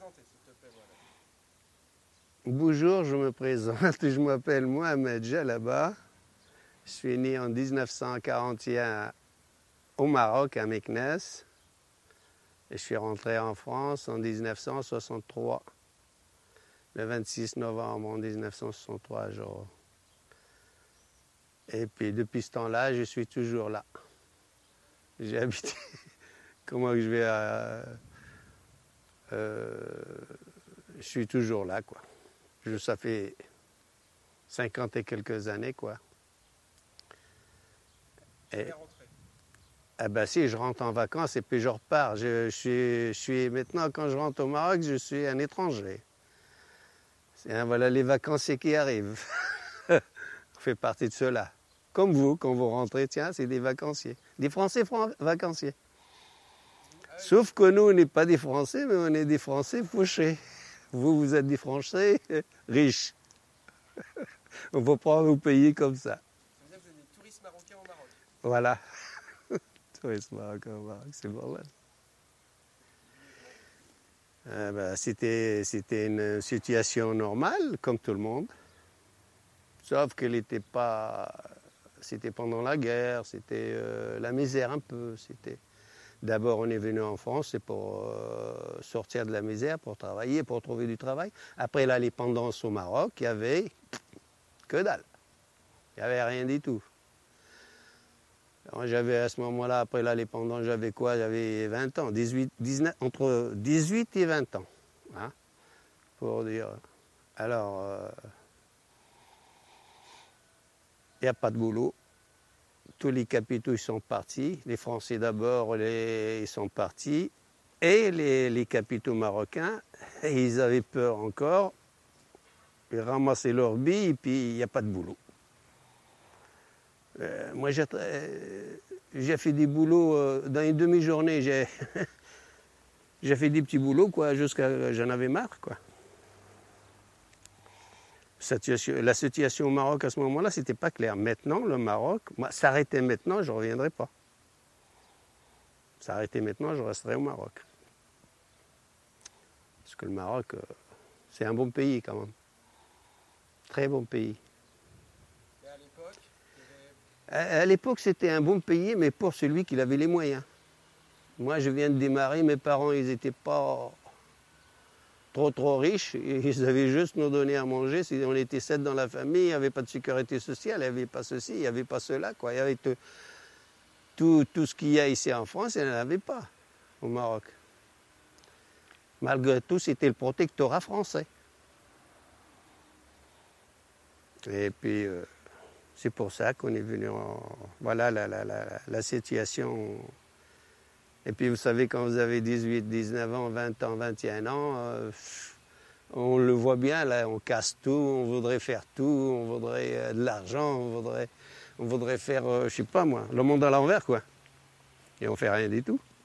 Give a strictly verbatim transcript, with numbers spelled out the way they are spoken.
présenter, s'il te plaît, voilà. Bonjour, je me présente, je m'appelle Mohamed Jalaba. Je suis né en dix-neuf cent quarante et un au Maroc, à Meknès. Et je suis rentré en France en dix-neuf cent soixante-trois, le vingt-six novembre dix-neuf cent soixante-trois, genre. Et puis depuis ce temps-là, je suis toujours là. J'ai habité. Comment que je vais à... Euh... Je suis toujours là, quoi. Je, ça fait cinquante et quelques années, quoi. Et, ah ben si, je rentre en vacances et puis je repars. Je, je, suis, je suis maintenant, quand je rentre au Maroc, je suis un étranger. C'est, voilà les vacanciers qui arrivent. On fait partie de ceux-là. Comme vous, quand vous rentrez, tiens, c'est des vacanciers. Des Français fran- vacanciers. Sauf que nous, on n'est pas des Français, mais on est des Français fauchés. Vous, vous êtes des Français riches. On peut pas vous payer comme ça. Ça veut dire que vous êtes des touristes marocains au Maroc. Voilà. Touristes marocains au Maroc, c'est pas mal. Euh, ben, c'était, c'était une situation normale, comme tout le monde. Sauf qu'elle n'était pas... C'était pendant la guerre, c'était euh, la misère un peu. C'était... D'abord, on est venu en France, c'est pour euh, sortir de la misère, pour travailler, pour trouver du travail. Après l'indépendance au Maroc, il y avait que dalle. Il n'y avait rien du tout. Alors, j'avais à ce moment-là, après l'indépendance, j'avais quoi? J'avais vingt ans, dix-huit, dix-neuf, entre dix-huit et vingt ans. Hein, pour dire. Alors, euh, il n'y a pas de boulot. Tous les capitaux ils sont partis. Les Français d'abord, les, ils sont partis. Et les, les capitaux marocains, ils avaient peur encore. Ils ramassaient leurs billes et puis il n'y a pas de boulot. Euh, moi, j'ai, euh, j'ai fait des boulots euh, dans une demi-journée. J'ai, j'ai fait des petits boulots, quoi, jusqu'à j'en avais marre, quoi. La situation au Maroc à ce moment-là, c'était pas clair. Maintenant, le Maroc, moi, s'arrêter maintenant, je ne reviendrai pas. S'arrêter maintenant, je resterai au Maroc. Parce que le Maroc, euh, c'est un bon pays quand même. Très bon pays. Et à l'époque, à, à l'époque, c'était un bon pays, mais pour celui qui avait les moyens. Moi, je viens de démarrer, mes parents, ils n'étaient pas trop trop riches, ils avaient juste nous donné à manger. Si on était sept dans la famille, il n'y avait pas de sécurité sociale, il n'y avait pas ceci, il n'y avait pas cela, quoi. Il y avait tout, tout, tout ce qu'il y a ici en France, il n'y en avait pas au Maroc. Malgré tout, c'était le protectorat français. Et puis, euh, c'est pour ça qu'on est venu en... Voilà la, la, la, la situation. Et puis, vous savez, quand vous avez dix-huit, dix-neuf ans, vingt ans, vingt et un ans, euh, on le voit bien, là, on casse tout, on voudrait faire tout, on voudrait euh, de l'argent, on voudrait, on voudrait faire, euh, je sais pas moi, le monde à l'envers, quoi. Et on fait rien du tout.